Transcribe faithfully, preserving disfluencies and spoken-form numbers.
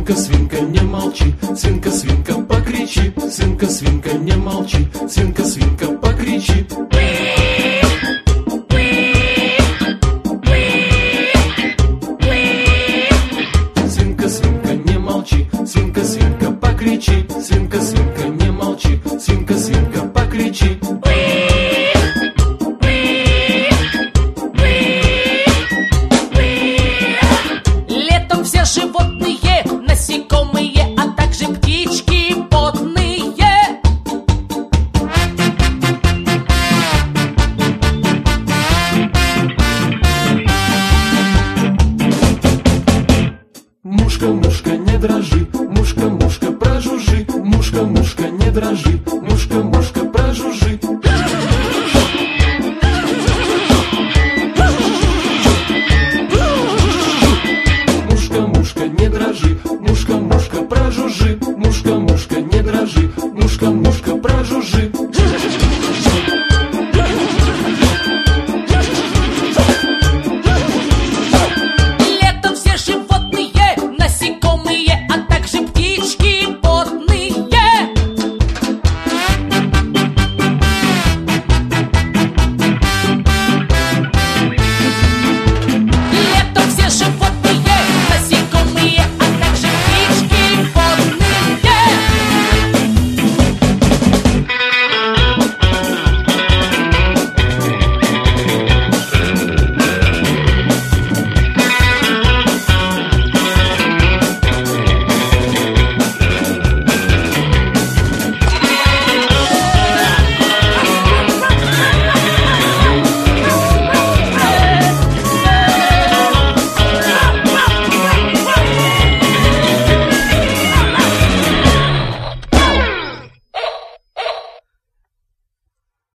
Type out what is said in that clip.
Свинка, свинка, не молчи, свинка, свинка, покричи. Свинка, свинка, не молчи, свинка, свинка, покричи. Свинка, свинка, не молчи, свинка, свинка, покричи. Свинка, свинка, не молчи, свинка, свинка, покричи. Летом все животные, насекомые, а также птички водные. Мушка, мушка, не дрожи,